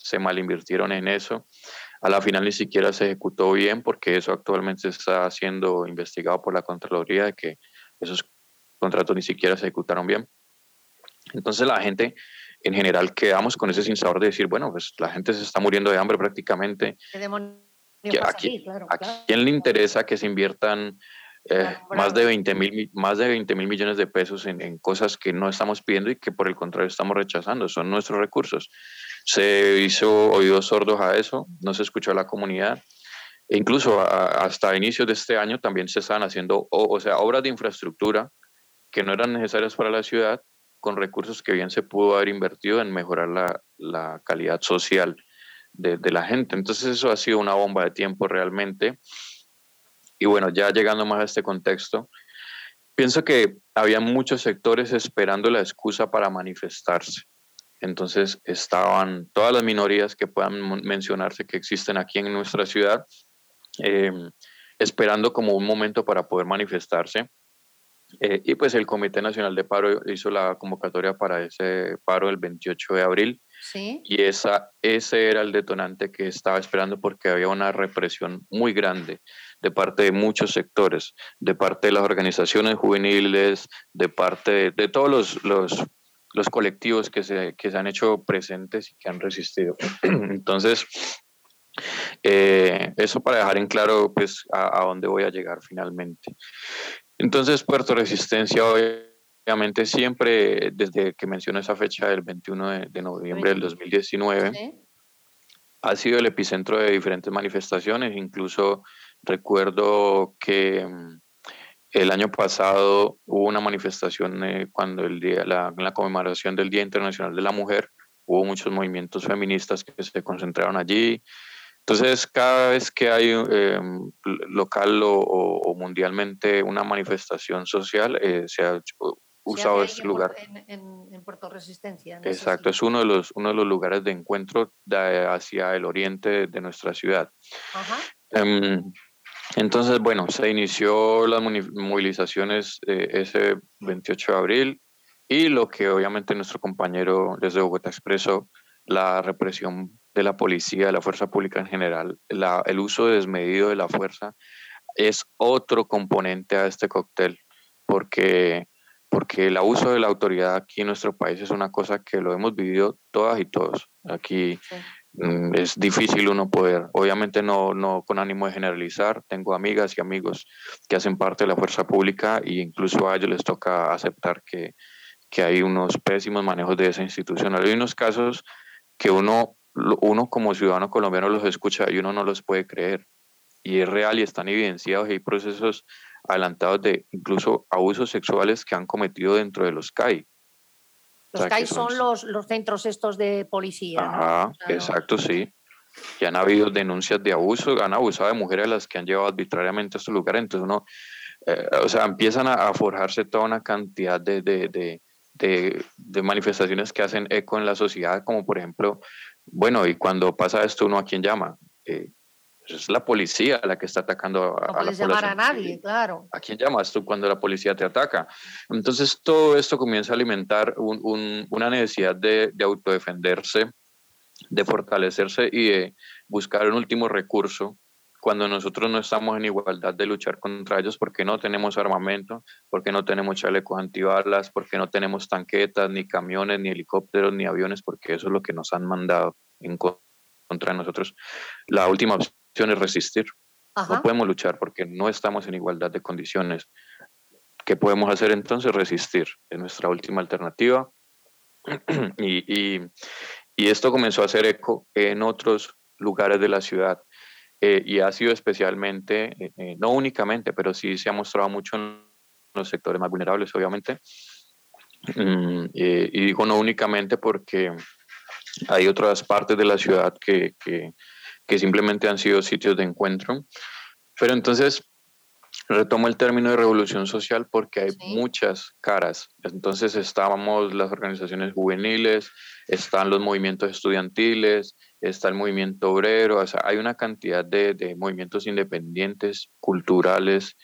se malinvirtieron en eso. A la final ni siquiera se ejecutó bien, porque eso actualmente está siendo investigado por la Contraloría, de que esos contratos ni siquiera se ejecutaron bien. Entonces la gente, en general, quedamos con ese sinsabor de decir, bueno, pues la gente se está muriendo de hambre prácticamente. ¿A quién, claro, ¿A claro. quién le interesa que se inviertan eh, claro, más de veinte mil más de veinte mil millones de pesos en, en cosas que no estamos pidiendo y que por el contrario estamos rechazando? Son nuestros recursos. Se hizo oídos sordos a eso, no se escuchó a la comunidad. E incluso a, hasta inicios de este año también se estaban haciendo, o, o sea, obras de infraestructura que no eran necesarias para la ciudad, con recursos que bien se pudo haber invertido en mejorar la, la calidad social de, de la gente. Entonces eso ha sido una bomba de tiempo realmente. Y bueno, ya llegando más a este contexto, pienso que había muchos sectores esperando la excusa para manifestarse. Entonces estaban todas las minorías que puedan mencionarse que existen aquí en nuestra ciudad, eh, esperando como un momento para poder manifestarse. Eh, y pues el Comité Nacional de Paro hizo la convocatoria para ese paro el veintiocho de abril. ¿Sí? Y esa, ese era el detonante que estaba esperando, porque había una represión muy grande de parte de muchos sectores, de parte de las organizaciones juveniles, de parte de, de todos los, los, los colectivos que se, que se han hecho presentes y que han resistido. Entonces, eh, eso para dejar en claro pues, a, a dónde voy a llegar finalmente. Entonces, Puerto Resistencia, obviamente, siempre, desde que menciono esa fecha del veintiuno de noviembre del dos mil diecinueve, ¿sí?, ha sido el epicentro de diferentes manifestaciones. Incluso recuerdo que el año pasado hubo una manifestación eh, cuando el día, la, la conmemoración del Día Internacional de la Mujer, hubo muchos movimientos feministas que se concentraron allí. Entonces, cada vez que hay eh, local o, o mundialmente una manifestación social, eh, se ha usado este lugar. En, en, en Puerto Resistencia. En Exacto, es uno de, los, uno de los lugares de encuentro de, hacia el oriente de nuestra ciudad. Ajá. Um, entonces, bueno, se inició las movilizaciones eh, ese veintiocho de abril, y lo que obviamente nuestro compañero desde Bogotá expresó, la represión de la policía, de la fuerza pública en general, la, el uso desmedido de la fuerza es otro componente a este cóctel, porque, porque el abuso de la autoridad aquí en nuestro país es una cosa que lo hemos vivido todas y todos. Aquí sí. mm, es difícil uno poder, obviamente no, no con ánimo de generalizar, tengo amigas y amigos que hacen parte de la fuerza pública e incluso a ellos les toca aceptar que, que hay unos pésimos manejos de esa institución. Hay unos casos que uno uno como ciudadano colombiano los escucha y uno no los puede creer, y es real y están evidenciados, y hay procesos adelantados de incluso abusos sexuales que han cometido dentro de los C A I. Los o sea, C A I son, son los, los centros estos de policía. Ajá, ¿no? Claro. Exacto, sí. Y han habido denuncias de abuso, han abusado de mujeres a las que han llevado arbitrariamente a estos lugares. Entonces uno, eh, o sea, empiezan a, a forjarse toda una cantidad de, de, de, de, de manifestaciones que hacen eco en la sociedad, como por ejemplo, bueno, y cuando pasa esto, ¿uno a quién llama? Eh, es la policía la que está atacando a, no a la población. No puedes llamar a nadie, claro. ¿A quién llamas tú cuando la policía te ataca? Entonces todo esto comienza a alimentar un, un, una necesidad de, de autodefenderse, de fortalecerse y de buscar un último recurso cuando nosotros no estamos en igualdad de luchar contra ellos, porque no tenemos armamento, porque no tenemos chalecos antibalas, porque no tenemos tanquetas, ni camiones, ni helicópteros, ni aviones, porque eso es lo que nos han mandado en contra de nosotros. La última opción es resistir. Ajá. No podemos luchar porque no estamos en igualdad de condiciones. ¿Qué podemos hacer entonces? Resistir. Es nuestra última alternativa. y, y, y esto comenzó a hacer eco en otros lugares de la ciudad. Eh, y ha sido especialmente, eh, no únicamente, pero sí se ha mostrado mucho en los sectores más vulnerables, obviamente. Mm, eh, y digo no únicamente porque hay otras partes de la ciudad que, que, que simplemente han sido sitios de encuentro. Pero entonces retomo el término de revolución social porque hay sí. muchas caras. Entonces estábamos las organizaciones juveniles, están los movimientos estudiantiles, está el movimiento obrero, o sea, hay una cantidad de, de movimientos independientes, culturales,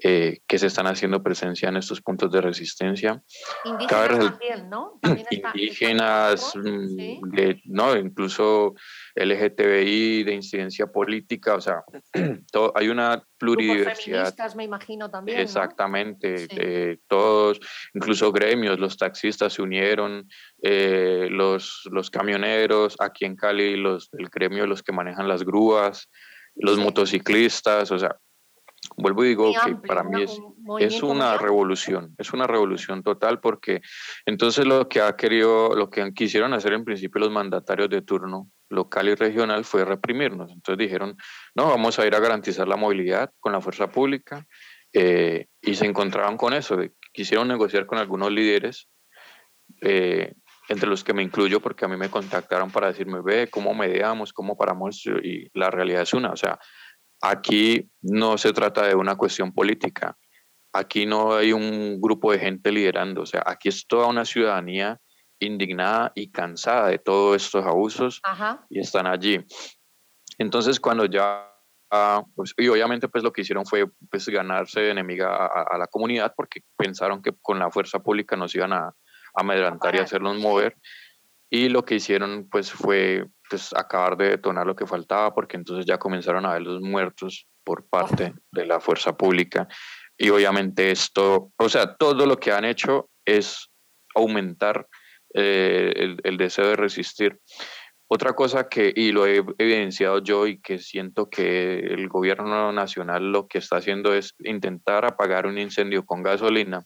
eh, que se están haciendo presencia en estos puntos de resistencia. Indígenas resal- también, ¿no? También está, indígenas, está ¿sí? de, no, incluso L G T B I, de incidencia política, o sea, todo, hay una pluridiversidad. Grupos feministas, me imagino también. Exactamente, ¿no? Sí. eh, todos, incluso gremios, los taxistas se unieron, eh, los, los camioneros, aquí en Cali, los, el gremio, los que manejan las grúas, los sí. motociclistas, o sea, vuelvo y digo muy que amplio, para mí es, es una revolución, es una revolución total, porque entonces lo que ha querido, lo que quisieron hacer en principio los mandatarios de turno local y regional fue reprimirnos. Entonces dijeron, no, vamos a ir a garantizar la movilidad con la fuerza pública, eh, y se encontraban con eso, quisieron negociar con algunos líderes, eh, entre los que me incluyo, porque a mí me contactaron para decirme, ve, ¿cómo mediamos? ¿Cómo paramos? Y la realidad es una, o sea, aquí no se trata de una cuestión política, aquí no hay un grupo de gente liderando, o sea, aquí es toda una ciudadanía indignada y cansada de todos estos abusos. Ajá. Y están allí. Entonces, cuando ya, pues, y obviamente pues lo que hicieron fue pues, ganarse de enemiga a, a la comunidad, porque pensaron que con la fuerza pública nos iban a, a amedrentar y hacernos mover, y lo que hicieron pues fue pues, acabar de detonar lo que faltaba, porque entonces ya comenzaron a ver los muertos por parte de la fuerza pública, y obviamente esto, o sea, todo lo que han hecho es aumentar eh, el, el deseo de resistir. Otra cosa que, y lo he evidenciado yo y que siento que el gobierno nacional lo que está haciendo es intentar apagar un incendio con gasolina.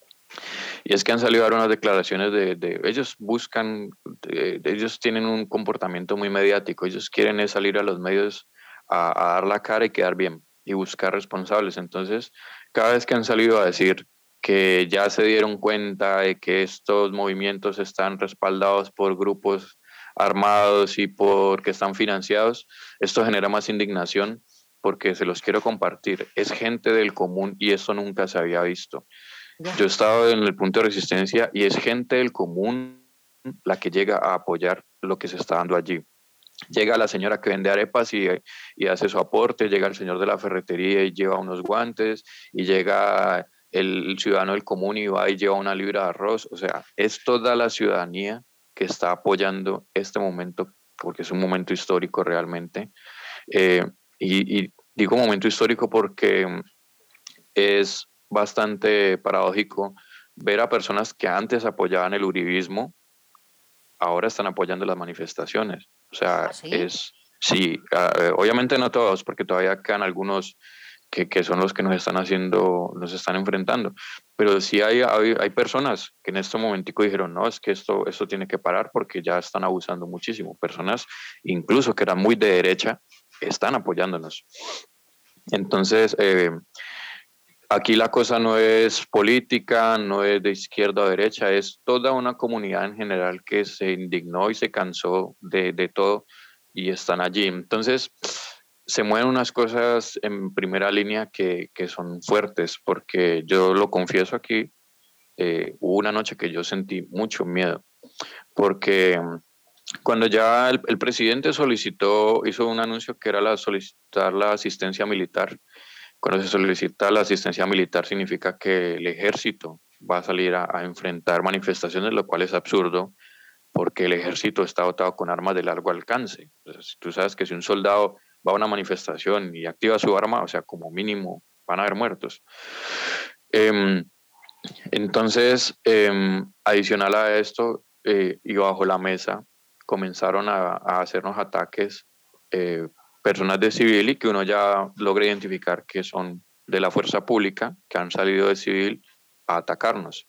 Y es que han salido a dar unas declaraciones de, de ellos buscan, de, de ellos tienen un comportamiento muy mediático, ellos quieren es salir a los medios a, a dar la cara y quedar bien y buscar responsables. Entonces, cada vez que han salido a decir que ya se dieron cuenta de que estos movimientos están respaldados por grupos armados y porque están financiados, esto genera más indignación, porque se los quiero compartir, es gente del común y eso nunca se había visto. Yo he estado en el punto de resistencia y es gente del común la que llega a apoyar lo que se está dando allí. Llega la señora que vende arepas y, y hace su aporte, llega el señor de la ferretería y lleva unos guantes, y llega el, el ciudadano del común y va y lleva una libra de arroz. O sea, es toda la ciudadanía que está apoyando este momento, porque es un momento histórico realmente. Eh, y, y digo momento histórico porque es bastante paradójico ver a personas que antes apoyaban el uribismo, ahora están apoyando las manifestaciones. O sea, ¿ah, sí? es, sí, uh, obviamente no todos, porque todavía quedan algunos que, que son los que nos están haciendo, nos están enfrentando, pero sí hay, hay, hay personas que en este momentico dijeron, no, es que esto, esto tiene que parar porque ya están abusando muchísimo. Personas incluso que eran muy de derecha están apoyándonos. Entonces, eh, aquí la cosa no es política, no es de izquierda o derecha, es toda una comunidad en general que se indignó y se cansó de, de todo y están allí. Entonces, se mueven unas cosas en primera línea que, que son fuertes, porque yo lo confieso aquí, eh, hubo una noche que yo sentí mucho miedo, porque cuando ya el, el presidente solicitó, hizo un anuncio que era la solicitar la asistencia militar. Cuando se solicita la asistencia militar significa que el ejército va a salir a, a enfrentar manifestaciones, lo cual es absurdo, porque el ejército está dotado con armas de largo alcance. Entonces, tú sabes que si un soldado va a una manifestación y activa su arma, o sea, como mínimo van a haber muertos. Eh, entonces, eh, adicional a esto, eh, y bajo la mesa, comenzaron a, a hacernos ataques eh, personas de civil y que uno ya logra identificar que son de la fuerza pública, que han salido de civil a atacarnos.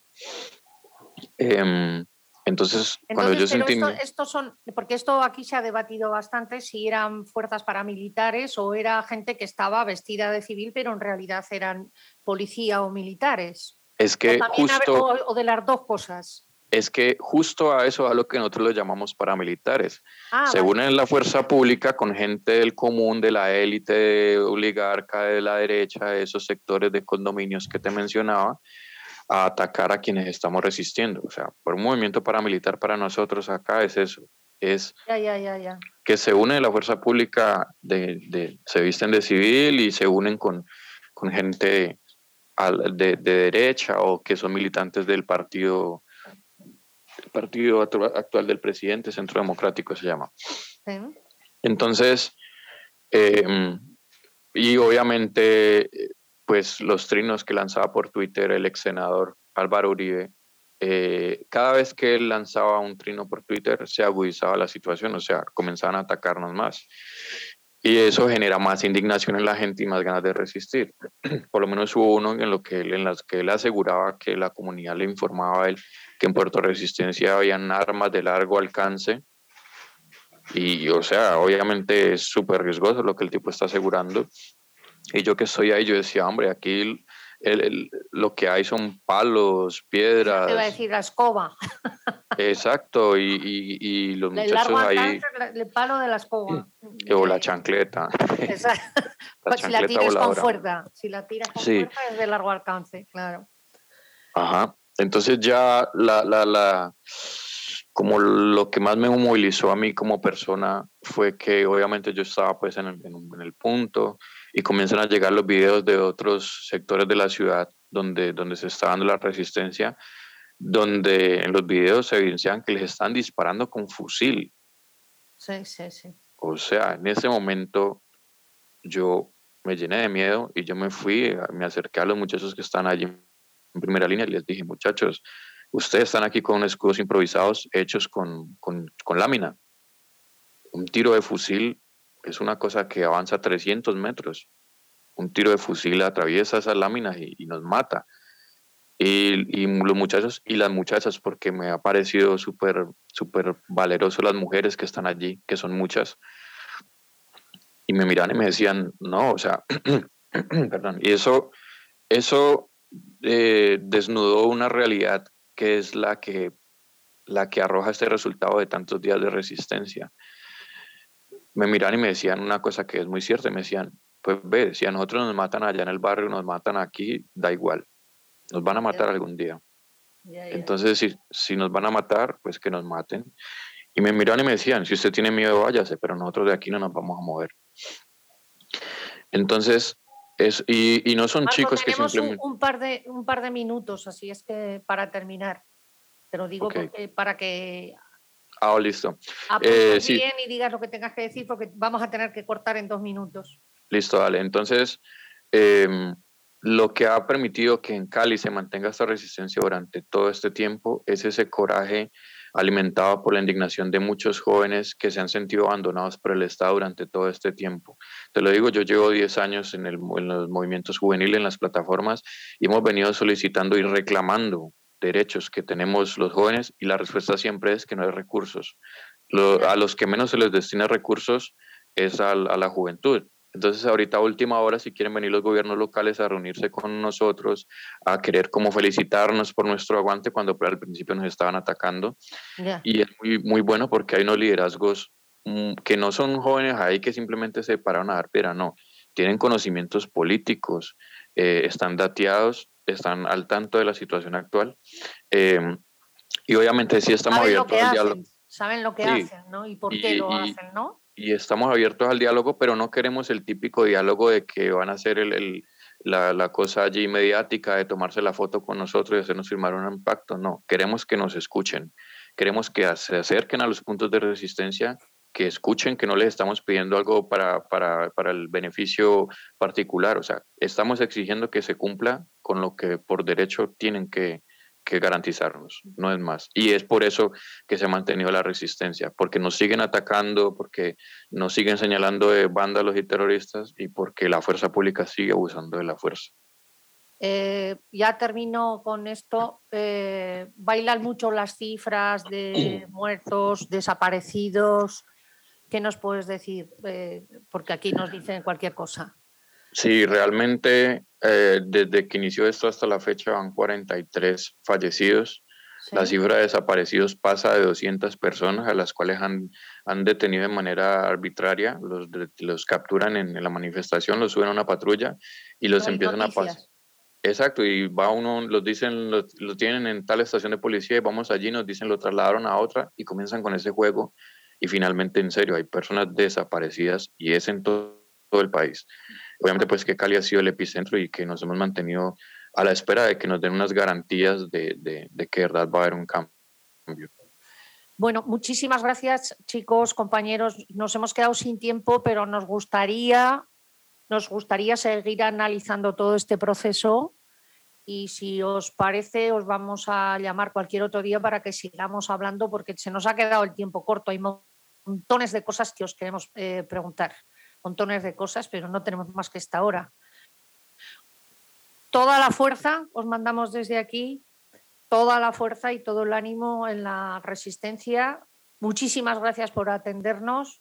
Eh, entonces, entonces, cuando yo pero sentí... esto, esto son, porque esto aquí se ha debatido bastante, si eran fuerzas paramilitares o era gente que estaba vestida de civil, pero en realidad eran policía o militares. Es que o, justo... o, o de las dos cosas. Es que justo a eso es a lo que nosotros lo llamamos paramilitares. Ah, se vale. unen en la fuerza pública con gente del común, de la élite oligarca, de la derecha, de esos sectores de condominios que te mencionaba, a atacar a quienes estamos resistiendo. O sea, por un movimiento paramilitar para nosotros acá es eso, es ya, ya, ya, ya. que se une la fuerza pública, de, de, se visten de civil y se unen con, con gente al, de, de derecha o que son militantes del partido, el partido actual del presidente, Centro Democrático se llama. Sí. Entonces, eh, y obviamente, pues los trinos que lanzaba por Twitter el ex senador Álvaro Uribe, eh, cada vez que él lanzaba un trino por Twitter se agudizaba la situación, o sea, comenzaban a atacarnos más. Y eso genera más indignación en la gente y más ganas de resistir. Por lo menos hubo uno en, lo que él, en las que él aseguraba que la comunidad le informaba a él que en Puerto Resistencia habían armas de largo alcance. Y, o sea, obviamente es súper riesgoso lo que el tipo está asegurando. Y yo que estoy ahí, yo decía, hombre, aquí el, el, el, lo que hay son palos, piedras. Te iba a decir la escoba. Exacto, y, y, y los el muchachos largo ahí. Alcance, el palo de la escoba. O la chancleta. Exacto. La pues si la tiras voladora. con fuerza, si la tiras con Sí. fuerza es de largo alcance, claro. Ajá. Entonces ya la, la, la, como lo que más me movilizó a mí como persona fue que obviamente yo estaba pues en el, en el punto y comienzan a llegar los videos de otros sectores de la ciudad donde, donde se está dando la resistencia, donde en los videos se evidencian que les están disparando con fusil. Sí, sí, sí. O sea, en ese momento yo me llené de miedo y yo me fui, me acerqué a los muchachos que están allí en primera línea y les dije, muchachos, ustedes están aquí con escudos improvisados hechos con, con, con lámina. Un tiro de fusil es una cosa que avanza trescientos metros. Un tiro de fusil atraviesa esas láminas y, y nos mata. Y, y los muchachos y las muchachas, porque me ha parecido súper súper valeroso las mujeres que están allí, que son muchas, y me miran y me decían, no, o sea, perdón, y eso, eso eh, desnudó una realidad que es la que, la que arroja este resultado de tantos días de resistencia. Me miran y me decían una cosa que es muy cierta, me decían, pues ve, si a nosotros nos matan allá en el barrio, nos matan aquí, da igual. Nos van a matar algún día. Ya, ya. Entonces, si, si nos van a matar, pues que nos maten. Y me miraron y me decían, si usted tiene miedo, váyase, pero nosotros de aquí no nos vamos a mover. Entonces, es, y, y no son Marco, chicos que tenemos simplemente... un, un, par de, un par de minutos, así es que para terminar. Te lo digo Okay. porque, para que Ah, listo. apuntes Eh, sí. bien y digas lo que tengas que decir, porque vamos a tener que cortar en dos minutos. Listo, dale. Entonces, eh, lo que ha permitido que en Cali se mantenga esta resistencia durante todo este tiempo es ese coraje alimentado por la indignación de muchos jóvenes que se han sentido abandonados por el Estado durante todo este tiempo. Te lo digo, yo llevo diez años en, el, en los movimientos juveniles, en las plataformas, y hemos venido solicitando y reclamando derechos que tenemos los jóvenes, y la respuesta siempre es que no hay recursos. Lo, a los que menos se les destina recursos es a, a la juventud. Entonces ahorita a última hora, si quieren venir los gobiernos locales a reunirse con nosotros, a querer como felicitarnos por nuestro aguante cuando al principio nos estaban atacando. Yeah. Y es muy, muy bueno porque hay unos liderazgos mmm, que no son jóvenes ahí que simplemente se pararon a dar piedra, no. Tienen conocimientos políticos, eh, están dateados, están al tanto de la situación actual. Eh, y obviamente sí estamos ¿Saben abiertos lo que al hacen? diálogo. Saben lo que Sí. hacen, ¿no? Y por Y- qué lo y- hacen, ¿no? Y estamos abiertos al diálogo, pero no queremos el típico diálogo de que van a hacer el, el, la, la cosa allí mediática de tomarse la foto con nosotros y hacernos firmar un pacto. No, queremos que nos escuchen. Queremos que se acerquen a los puntos de resistencia, que escuchen que no les estamos pidiendo algo para, para, para el beneficio particular. O sea, estamos exigiendo que se cumpla con lo que por derecho tienen que, que garantizarnos, no es más. Y es por eso que se ha mantenido la resistencia, porque nos siguen atacando, porque nos siguen señalando de vándalos y terroristas y porque la fuerza pública sigue abusando de la fuerza. Eh, ya termino con esto. Eh, bailan mucho las cifras de muertos, desaparecidos. ¿Qué nos puedes decir? Eh, porque aquí nos dicen cualquier cosa. Sí, realmente eh, desde que inició esto hasta la fecha van cuarenta y tres fallecidos. Sí. La cifra de desaparecidos pasa de doscientas personas a las cuales han, han detenido de manera arbitraria, los, los capturan en, en la manifestación, los suben a una patrulla y los No hay empiezan noticias. a pasar. Exacto, y va uno, los dicen, lo, lo tienen en tal estación de policía y vamos allí, nos dicen lo trasladaron a otra y comienzan con ese juego y finalmente, en serio, hay personas desaparecidas y es en todo, todo el país. Obviamente pues que Cali ha sido el epicentro y que nos hemos mantenido a la espera de que nos den unas garantías de, de, de que de verdad va a haber un cambio. Bueno, muchísimas gracias, chicos, compañeros. Nos hemos quedado sin tiempo, pero nos gustaría, nos gustaría seguir analizando todo este proceso y si os parece os vamos a llamar cualquier otro día para que sigamos hablando porque se nos ha quedado el tiempo corto. Hay montones de cosas que os queremos eh, preguntar, montones de cosas, pero no tenemos más que esta hora. Toda la fuerza os mandamos desde aquí. Toda la fuerza y todo el ánimo en la resistencia. Muchísimas gracias por atendernos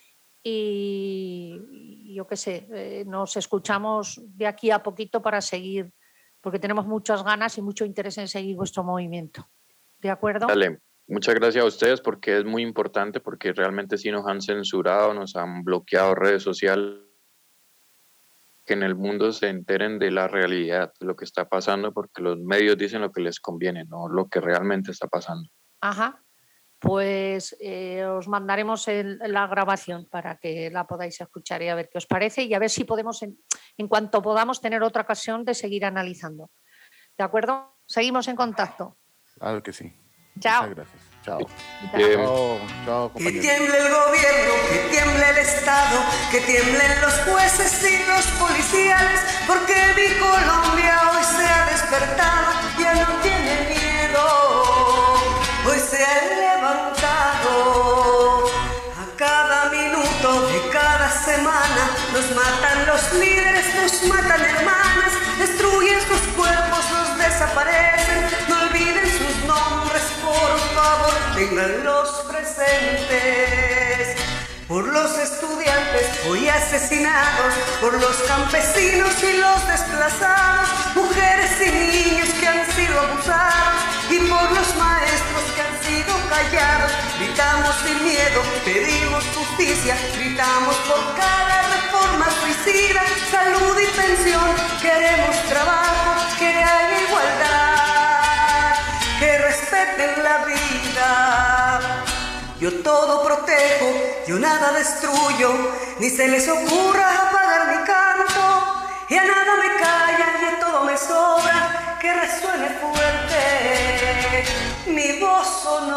y yo qué sé, eh, nos escuchamos de aquí a poquito para seguir, porque tenemos muchas ganas y mucho interés en seguir vuestro movimiento. ¿De acuerdo? Dale. Muchas gracias a ustedes porque es muy importante, porque realmente sí nos han censurado, nos han bloqueado redes sociales, que en el mundo se enteren de la realidad, de lo que está pasando, porque los medios dicen lo que les conviene, no lo que realmente está pasando. Ajá, pues eh, os mandaremos el, la grabación para que la podáis escuchar y a ver qué os parece y a ver si podemos, en, en cuanto podamos, tener otra ocasión de seguir analizando. ¿De acuerdo? Seguimos en contacto. Claro que sí. Chao. Muchas gracias. Chao. Bien. Chao, chao, Que compañeros. tiemble el gobierno, que tiemble el Estado, que tiemblen los jueces y los policiales, porque mi Colombia hoy se ha despertado, ya no tiene miedo, hoy se ha levantado. A cada minuto de cada semana nos matan los líderes, nos matan hermanas, destruyen sus cuerpos, los desaparecen, no olviden sus nombres, por favor, ténganlos presentes. Por los estudiantes hoy asesinados, por los campesinos y los desplazados, mujeres y niños que han sido abusados y por los maestros que han sido callados. Gritamos sin miedo, pedimos justicia, gritamos por cada reforma suicida, salud y pensión, queremos trabajo, que haya igualdad, que respeten la vida. Yo todo protejo, yo nada destruyo, ni se les ocurra apagar mi canto, y a nada me callan y a todo me sobra, que resuene fuerte mi voz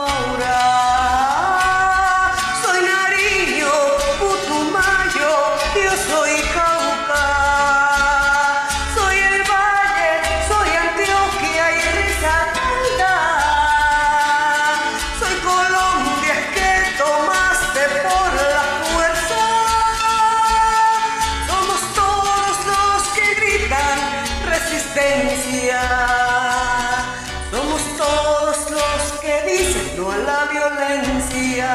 sonora. Soy Nariño, Putumayo, yo soy Cauca, soy el Valle, soy Antioquia y Risaralda, soy Colombia que tomaste por la fuerza. Somos todos los que gritan resistencia, somos todos los que dicen no a la violencia.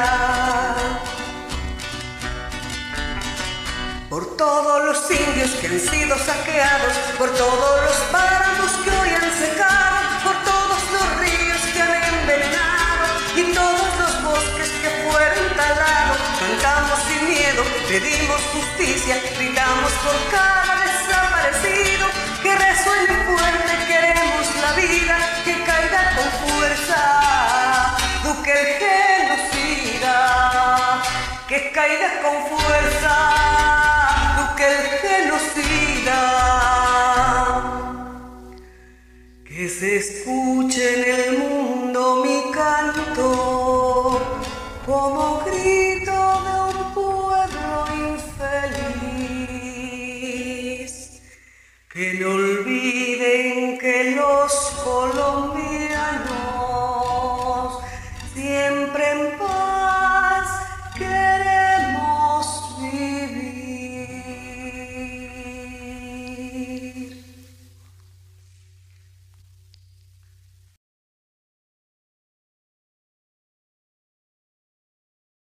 Por todos los indios que han sido saqueados, por todos los páramos que hoy han secado, por todos los ríos que han envenenado y todos los bosques que fueron talados. Cantamos sin miedo, pedimos justicia, gritamos por cada desaparecido, que resuene fuerte, queremos la vida, que caiga con fuerza Duque el genocida, que caiga con fuerza Duque el genocida, que se escuche en el mundo mi canto como grito de un pueblo infeliz, que no olvide